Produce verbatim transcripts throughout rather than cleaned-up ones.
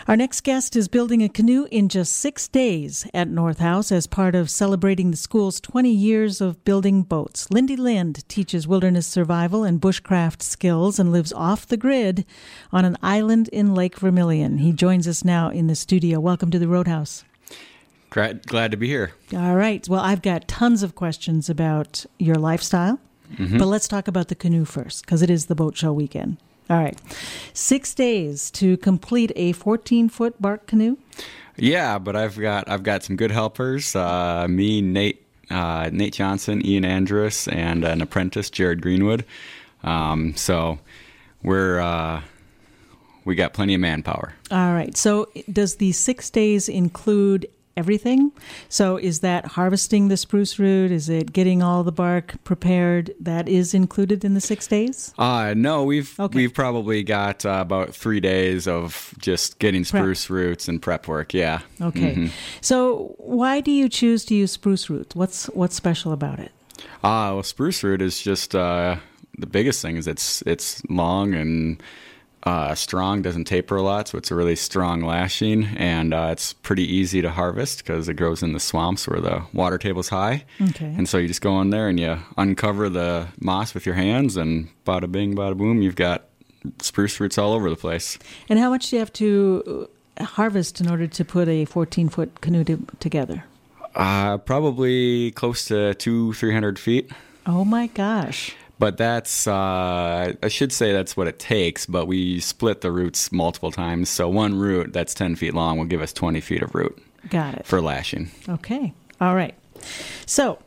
Our next guest is building a canoe in just six days at North House as part of celebrating the school's twenty years of building boats. Lindy Lind teaches wilderness survival and bushcraft skills and lives off the grid on an island in Lake Vermilion. He joins us now in the studio. Welcome to the Roadhouse. Glad, glad to be here. All right. Well, I've got tons of questions about your lifestyle, mm-hmm. but let's talk about the canoe first because it is the boat show weekend. All right. Six days to complete a fourteen-foot bark canoe? Yeah, but I've got I've got some good helpers. Uh, me, Nate, uh, Nate Johnson, Ian Andrus, and an apprentice, Jared Greenwood. Um, so we're uh, we got plenty of manpower. All right. So does the six days include everything? So is that harvesting the spruce root? Is it getting all the bark prepared? That is included in the six days? Uh, no, we've okay. we've probably got uh, about three days of just getting spruce prep. roots and prep work. Yeah. Okay. Mm-hmm. So why do you choose to use spruce roots? What's what's special about it? Uh, well, spruce root is just uh, the biggest thing is it's it's long and Uh, strong, doesn't taper a lot, so it's a really strong lashing, and uh, it's pretty easy to harvest because it grows in the swamps where the water table's high. Okay. And so you just go in there and you uncover the moss with your hands, and bada bing, bada boom, you've got spruce roots all over the place. And how much do you have to harvest in order to put a fourteen-foot canoe to, together? Uh, probably close to two, three hundred feet. Oh my gosh. But that's, uh, I should say that's what it takes, but we split the roots multiple times. So one root that's ten feet long will give us twenty feet of root. Got it. For lashing. Okay. All right. So,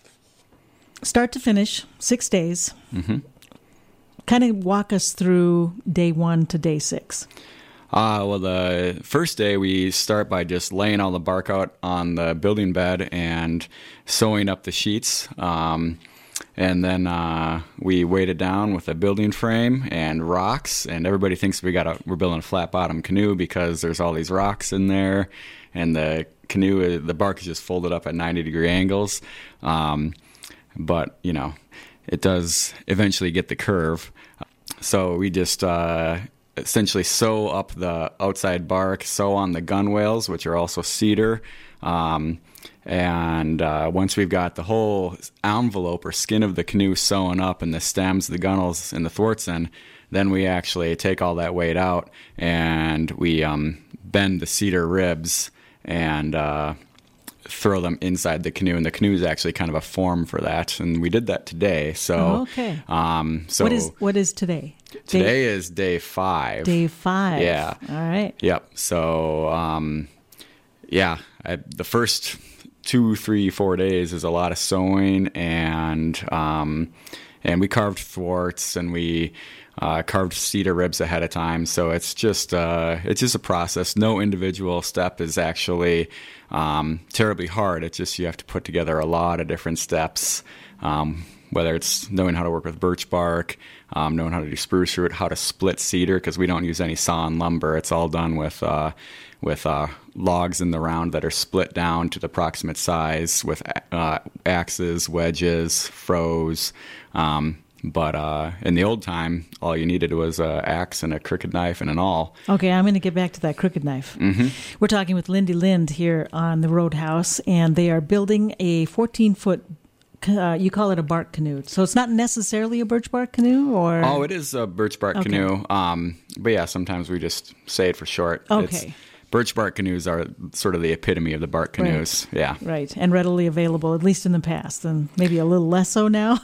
start to finish, six days. Mm-hmm. Kind of walk us through day one to day six. Uh, well, the first day we start by just laying all the bark out on the building bed and sewing up the sheets. Um And then uh, we weight it down with a building frame and rocks, and everybody thinks we got a, we're building a flat bottom canoe because there's all these rocks in there, and the canoe, the bark is just folded up at ninety degree angles. Um, but you know, it does eventually get the curve. So we just uh, essentially sew up the outside bark, sew on the gunwales, which are also cedar. Um, And uh, once we've got the whole envelope or skin of the canoe sewn up and the stems, the gunnels, and the thwarts in, then we actually take all that weight out and we um, bend the cedar ribs and uh, throw them inside the canoe. And the canoe is actually kind of a form for that. And we did that today. So, oh, okay. Um, so what is what is today? Today day, is day five. Day five. Yeah. All right. Yep. So, um, yeah, I, the first two, three, four days is a lot of sewing, and um, and we carved thwarts and we uh, carved cedar ribs ahead of time. So it's just uh, it's just a process. No individual step is actually um, terribly hard. It's just you have to put together a lot of different steps. Um, whether it's knowing how to work with birch bark, um, knowing how to do spruce root, how to split cedar, because we don't use any sawn lumber. It's all done with uh, with uh, logs in the round that are split down to the approximate size with uh, axes, wedges, froze. Um, but uh, in the old time, all you needed was an axe and a crooked knife and an awl. Okay, I'm going to get back to that crooked knife. Mm-hmm. We're talking with Lindy Lind here on the Roadhouse, and they are building a fourteen-foot Uh, you call it a bark canoe. So it's not necessarily a birch bark canoe, or? Oh, it is a birch bark okay. canoe. Um, but yeah, sometimes we just say it for short. Okay. It's, birch bark canoes are sort of the epitome of the bark canoes. Right. Yeah. Right. And readily available, at least in the past, and maybe a little less so now.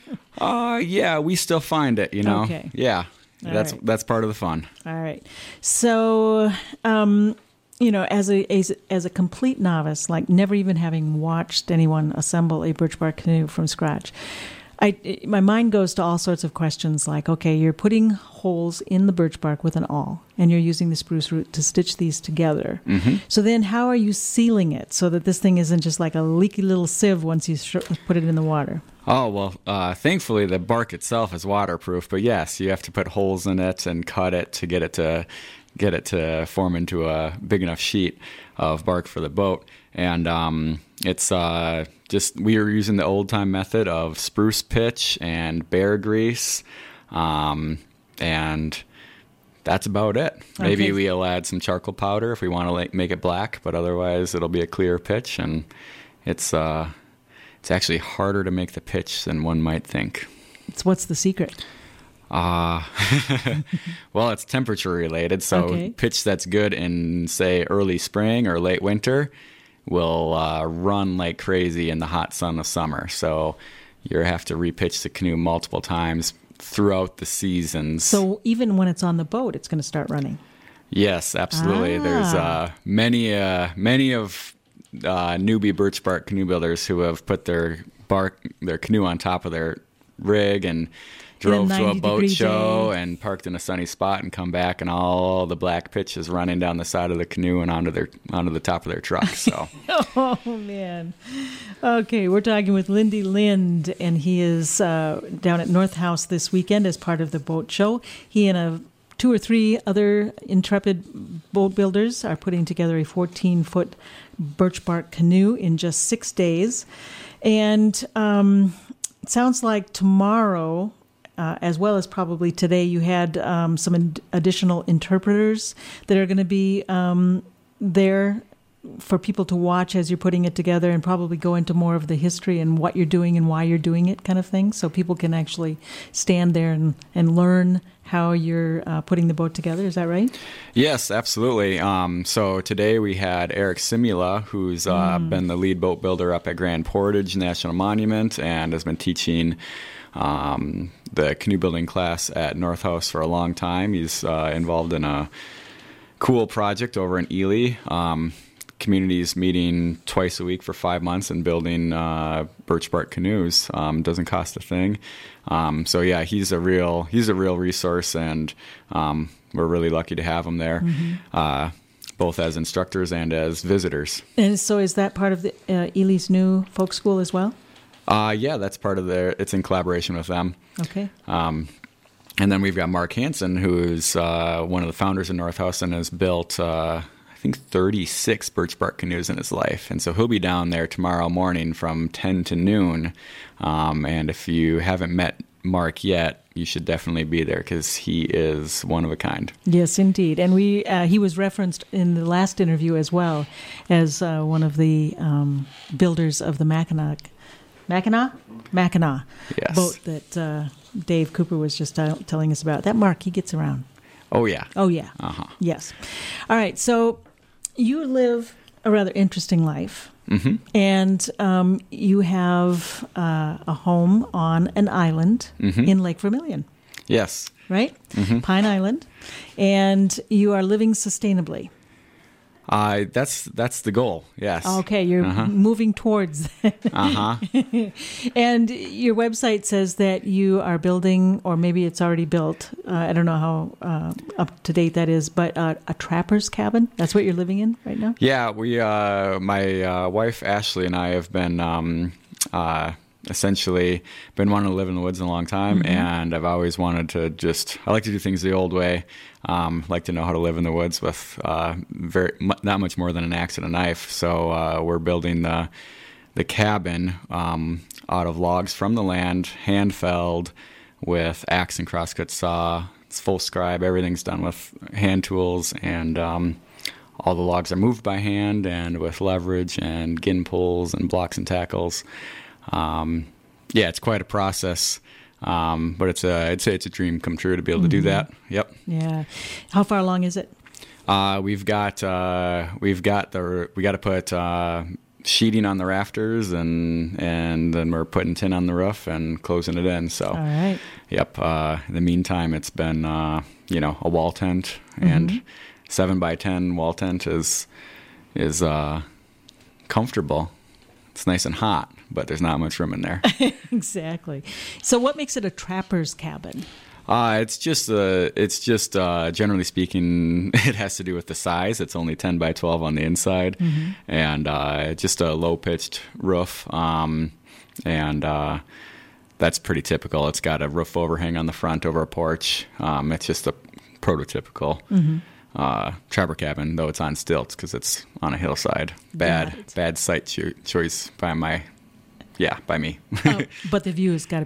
uh, yeah, we still find it, you know. Okay. Yeah. All that's right. that's part of the fun. All right. So, um, you know, as a as, as a complete novice, like never even having watched anyone assemble a birch bark canoe from scratch, I my mind goes to all sorts of questions like, okay, you're putting holes in the birch bark with an awl, and you're using the spruce root to stitch these together. Mm-hmm. So then how are you sealing it so that this thing isn't just like a leaky little sieve once you sh- put it in the water? Oh, well, uh, thankfully the bark itself is waterproof, but yes, you have to put holes in it and cut it to get it to get it to form into a big enough sheet of bark for the boat. And um, it's uh, just, we were using the old time method of spruce pitch and bear grease, um, and that's about it. Maybe Okay. we'll add some charcoal powder if we want to like make it black, but otherwise it'll be a clear pitch, and it's uh, it's actually harder to make the pitch than one might think. It's, what's the secret? Uh, well, it's temperature related. So Okay. pitch that's good in, say, early spring or late winter will uh, run like crazy in the hot sun of summer. So you have to repitch the canoe multiple times throughout the seasons. So even when it's on the boat, it's going to start running. Yes, absolutely. Ah. There's uh, many, uh, many of uh, newbie birch bark canoe builders who have put their bark, their canoe on top of their rig and drove to a ninety boat degree show day. and parked in a sunny spot and come back, and all the black pitch is running down the side of the canoe and onto their onto the top of their truck. So Oh, man. Okay, we're talking with Lindy Lind, and he is uh, down at North House this weekend as part of the boat show. He and a two or three other intrepid boat builders are putting together a fourteen-foot birch bark canoe in just six days. And um, it sounds like tomorrow, uh, as well as probably today, you had um, some in- additional interpreters that are going to be um, there for people to watch as you're putting it together, and probably go into more of the history and what you're doing and why you're doing it kind of thing, so people can actually stand there and, and learn how you're uh, putting the boat together. Is that right? yes, absolutely. Um, so today we had Eric Simula, who's uh, been the lead boat builder up at Grand Portage National Monument and has been teaching um, the canoe building class at North House for a long time. He's uh, involved in a cool project over in Ely. Um, communities meeting twice a week for five months and building uh, birch bark canoes. Um, doesn't cost a thing. Um, so yeah, he's a real he's a real resource, and um, we're really lucky to have him there, uh, both as instructors and as visitors. And so is that part of the uh, Ely's new folk school as well? Uh, yeah, that's part of their. It's in collaboration with them. Okay. Um, and then we've got Mark Hansen, who's uh, one of the founders of North House and has built, uh, I think, thirty-six birch bark canoes in his life. And so he'll be down there tomorrow morning from ten to noon. Um, and if you haven't met Mark yet, you should definitely be there because he is one of a kind. Yes, indeed. And we uh, he was referenced in the last interview as well as uh, one of the um, builders of the Mackinac, Mackinac? Mackinac Yes. boat that uh, Dave Cooper was just uh, telling us about. That Mark, he gets around. Oh, yeah. Oh, yeah. Uh-huh. Yes. All right. So you live a rather interesting life. Mm-hmm. And um, you have uh, a home on an island Mhm. in Lake Vermilion, Yes. right? Mhm. Pine Island. And you are living sustainably. Uh, that's that's the goal. Yes. Okay, you're Uh-huh. moving towards that. Uh-huh. And your website says that you are building, or maybe it's already built, uh, I don't know how uh, up to date that is, but uh, a trapper's cabin? That's what you're living in right now? Yeah, we, uh, my uh, wife Ashley and I have been um, uh, essentially been wanting to live in the woods in a long time, Mm-hmm. and I've always wanted to just. I like to do things the old way. Um, like to know how to live in the woods with uh, very mu- not much more than an axe and a knife. So uh, we're building the the cabin um, out of logs from the land, hand felled with axe and crosscut saw. It's full scribe. Everything's done with hand tools, and um, all the logs are moved by hand and with leverage and gin pulls and blocks and tackles. Um, yeah, it's quite a process, um, but it's a I'd say it's a dream come true to be able to do that. Yep. Yeah. How far along is it? Uh, we've got uh, we've got the we got to put uh, sheeting on the rafters, and and then we're putting tin on the roof and closing it in. So, All right. yep. Uh, in the meantime, it's been uh, you know a wall tent, and seven by ten wall tent is is uh, comfortable. It's nice and hot, but there's not much room in there. Exactly. So what makes it a trapper's cabin? Uh, it's just uh, it's just uh, generally speaking, it has to do with the size. It's only ten by twelve on the inside, and uh, just a low pitched roof, um, and uh, that's pretty typical. It's got a roof overhang on the front over a porch. Um, it's just a prototypical uh, trapper cabin, though it's on stilts because it's on a hillside. Bad Got it. bad site cho- choice by my yeah by me. Oh, but the view has got to be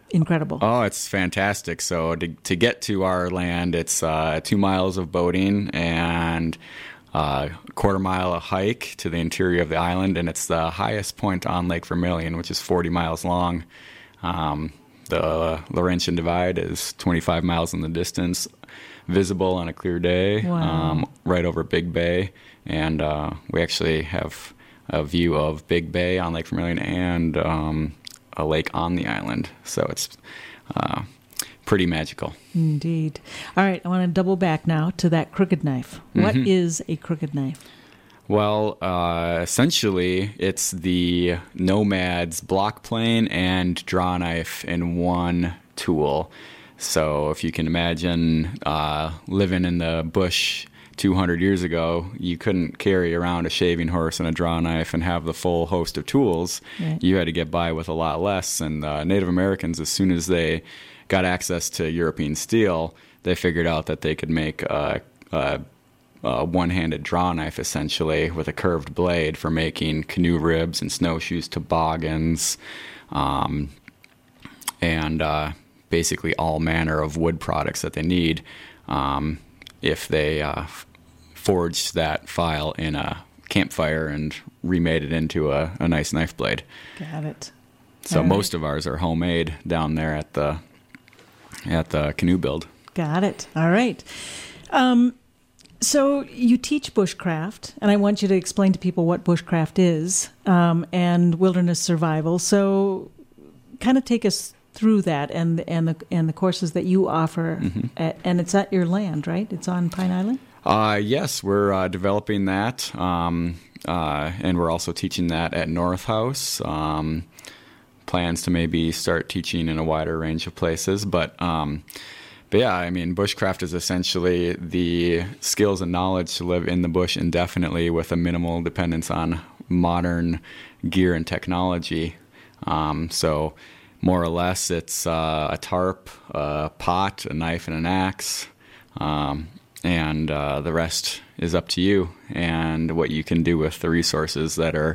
incredible. Oh, it's fantastic. So to to get to our land, it's uh, two miles of boating and uh, a quarter mile of hike to the interior of the island, and it's the highest point on Lake Vermilion, which is forty miles long. Um, the Laurentian Divide is twenty-five miles in the distance, visible on a clear day, wow. um, right over Big Bay, and uh, we actually have a view of Big Bay on Lake Vermilion and um, a lake on the island. So it's uh, pretty magical. Indeed. All right, I want to double back now to that crooked knife. Mm-hmm. What is a crooked knife? Well, uh, essentially, it's the Nomad's block plane and draw knife in one tool. So if you can imagine uh, living in the bush two hundred years ago, you couldn't carry around a shaving horse and a draw knife and have the full host of tools. Right. You had to get by with a lot less. And uh, Native Americans, as soon as they got access to European steel, they figured out that they could make a, a, a one-handed draw knife, essentially, with a curved blade for making canoe ribs and snowshoes, toboggans, um, and uh, basically all manner of wood products that they need um, if they uh, forged that file in a campfire and remade it into a, a nice knife blade. Got it. So all most right. of ours are homemade down there at the at the canoe build. Got it. All right. Um, so you teach bushcraft, and I want you to explain to people what bushcraft is um, and wilderness survival. So kind of take us through that and and the and the courses that you offer, mm-hmm. at, and it's at your land, right? It's on Pine Island? Uh, yes, we're uh, developing that, um, uh, and we're also teaching that at North House. Um, plans to maybe start teaching in a wider range of places, but um, but yeah, I mean, bushcraft is essentially the skills and knowledge to live in the bush indefinitely with a minimal dependence on modern gear and technology. Um, so more or less, it's uh, a tarp, a pot, a knife, and an axe. Um, and uh, the rest is up to you and what you can do with the resources that are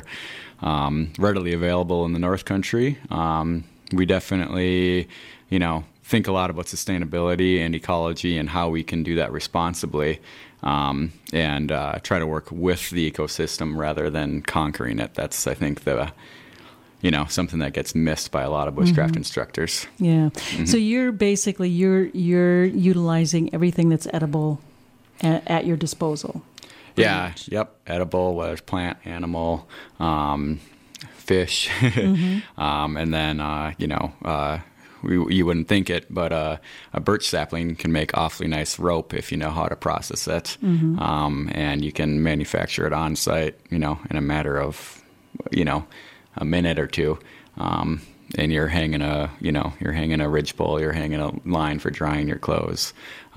um, readily available in the North Country. Um, we definitely, you know, think a lot about sustainability and ecology and how we can do that responsibly, um, and uh, try to work with the ecosystem rather than conquering it. That's, I think, the you know, something that gets missed by a lot of bushcraft mm-hmm. instructors. Yeah. Mm-hmm. So you're basically you're you're utilizing everything that's edible at, at your disposal. Yeah. Much. Yep. Edible, whether it's plant, animal, um, fish, mm-hmm. um, and then uh, you know, uh, we, you wouldn't think it, but uh, a birch sapling can make awfully nice rope if you know how to process it, mm-hmm. um, and you can manufacture it on site, you know, in a matter of, you know, a minute or two, um, and you're hanging a, you know, you're hanging a ridgepole, you're hanging a line for drying your clothes.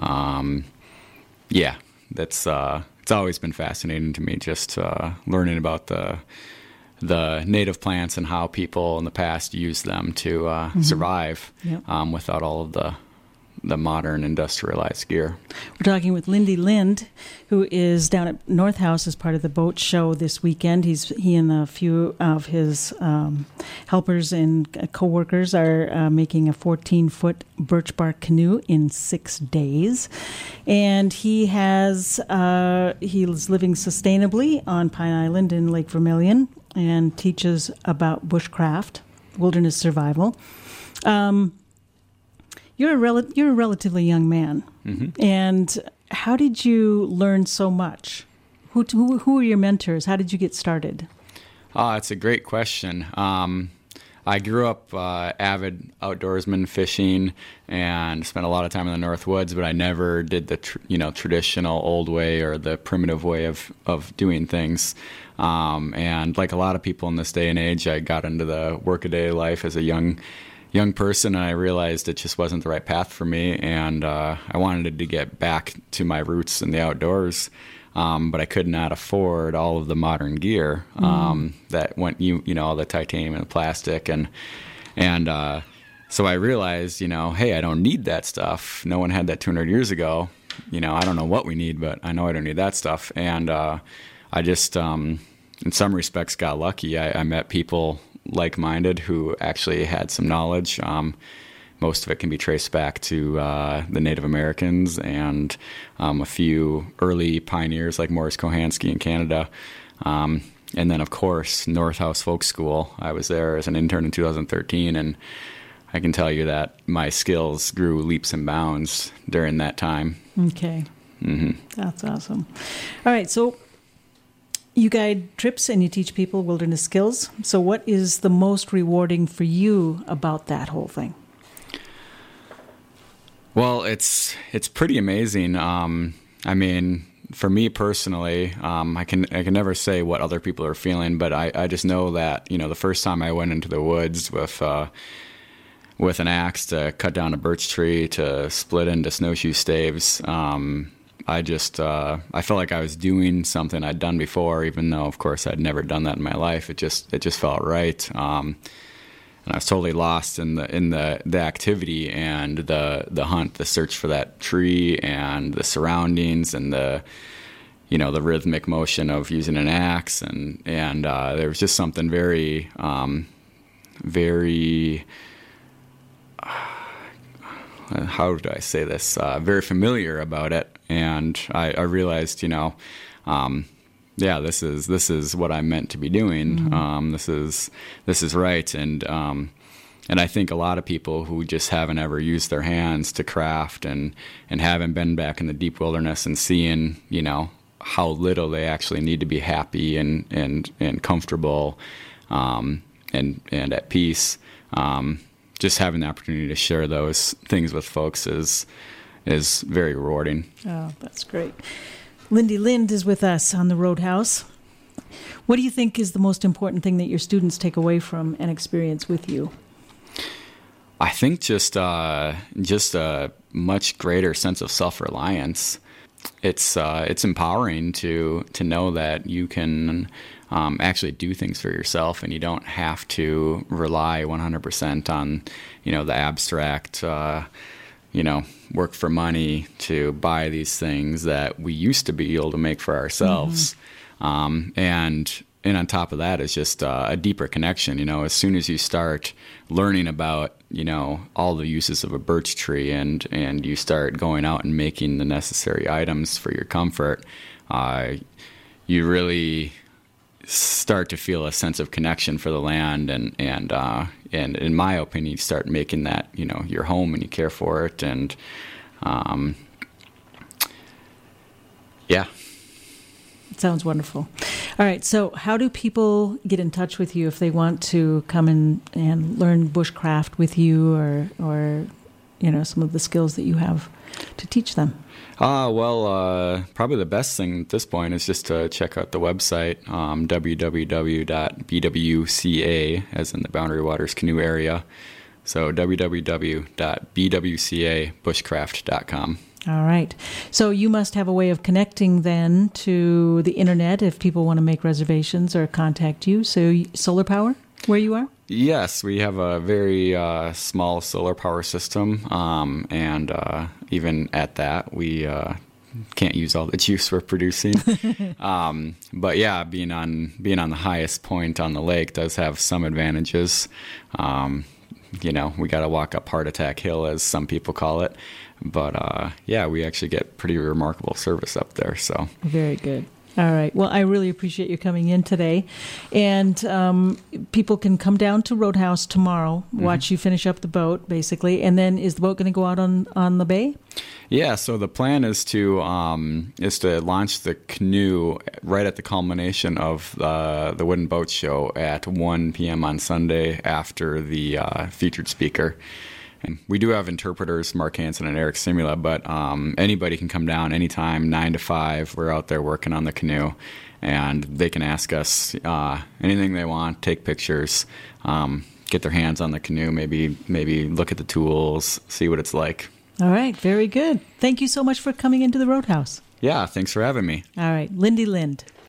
Um, yeah, that's uh, it's always been fascinating to me, just uh, learning about the the native plants and how people in the past used them to uh, mm-hmm. survive yep. um, without all of the the modern industrialized gear. We're talking with Lindy Lind, who is down at North House as part of the boat show this weekend. He's he and a few of his um, helpers and co-workers are uh, making a fourteen-foot birch bark canoe in six days. And he has uh, he's living sustainably on Pine Island in Lake Vermilion and teaches about bushcraft, wilderness survival. Um, You're a rel- you're a relatively young man, mm-hmm. and how did you learn so much? Who who who are your mentors? How did you get started? Ah, it's a great question. Um, I grew up uh, avid outdoorsman, fishing, and spent a lot of time in the North Woods. But I never did the tr- you know traditional old way or the primitive way of of doing things. Um, and like a lot of people in this day and age, I got into the workaday life as a young. young person, and I realized it just wasn't the right path for me, and uh, I wanted to get back to my roots in the outdoors, um, but I could not afford all of the modern gear um, mm. that went, you you know, all the titanium and the plastic, and and uh, so I realized, you know, hey, I don't need that stuff. No one had that two hundred years ago. You know, I don't know what we need, but I know I don't need that stuff, and uh, I just, um, in some respects, got lucky. I, I met people like-minded who actually had some knowledge. Um, most of it can be traced back to uh, the Native Americans and um, a few early pioneers like Morris Kohansky in Canada. Um, and then, of course, North House Folk School. I was there as an intern in two thousand thirteen, and I can tell you that my skills grew leaps and bounds during that time. Okay. Mm-hmm. That's awesome. All right, so you guide trips and you teach people wilderness skills. So what is the most rewarding for you about that whole thing? Well, it's it's pretty amazing. Um, I mean, for me personally, um, I can I can never say what other people are feeling, but I, I just know that, you know, the first time I went into the woods with uh, with an axe to cut down a birch tree to split into snowshoe staves, um, I just uh, I felt like I was doing something I'd done before, even though, of course, I'd never done that in my life. It just it just felt right. Um, And I was totally lost in the in the, the activity and the the hunt, the search for that tree and the surroundings and the you know the rhythmic motion of using an axe, and and uh, there was just something very um, very uh, how do I say this uh, very familiar about it, and I, I realized you know. Um, Yeah, this is this is what I'm meant to be doing. Mm-hmm. Um, this is this is right, and um, and I think a lot of people who just haven't ever used their hands to craft and and haven't been back in the deep wilderness and seeing you know how little they actually need to be happy and and and comfortable, um, and and at peace. Um, just having the opportunity to share those things with folks is is very rewarding. Oh, that's great. Lindy Lind is with us on the Roadhouse. What do you think is the most important thing that your students take away from an experience with you? I think just uh, just a much greater sense of self-reliance. It's uh, it's empowering to to know that you can um, actually do things for yourself, and you don't have to rely one hundred percent on you know the abstract. Uh, you know, work for money to buy these things that we used to be able to make for ourselves. Mm-hmm. Um, and and on top of that is just uh, a deeper connection. You know, as soon as you start learning about, you know, all the uses of a birch tree and, and you start going out and making the necessary items for your comfort, uh, you really start to feel a sense of connection for the land, and and uh, and in my opinion, you start making that you know your home and you care for it, and um, yeah. It sounds wonderful. All right, so how do people get in touch with you if they want to come and and learn bushcraft with you, or or you know some of the skills that you have to teach them? Ah, uh, well, uh, probably the best thing at this point is just to check out the website, um, w w w dot b w c a, as in the Boundary Waters Canoe Area. So w w w dot b w c a bushcraft dot com. All right. So you must have a way of connecting then to the internet if people want to make reservations or contact you. So solar power, where you are? Yes, we have a very uh, small solar power system, um, and uh, even at that, we uh, can't use all the juice we're producing. um, but yeah, being on being on the highest point on the lake does have some advantages. Um, you know, we got to walk up Heart Attack Hill, as some people call it. But uh, yeah, we actually get pretty remarkable service up there. So very good. All right. Well, I really appreciate you coming in today. And um, people can come down to Roadhouse tomorrow, watch mm-hmm. you finish up the boat, basically. And then is the boat going to go out on, on the bay? Yeah. So the plan is to um, is to launch the canoe right at the culmination of uh, the Wooden Boat Show at one p.m. on Sunday after the uh, featured speaker. And we do have interpreters, Mark Hansen and Eric Simula, but um, anybody can come down anytime, nine to five. We're out there working on the canoe, and they can ask us uh, anything they want, take pictures, um, get their hands on the canoe, maybe maybe look at the tools, see what it's like. All right, very good. Thank you so much for coming into the Roadhouse. Yeah, thanks for having me. All right, Lindy Lind.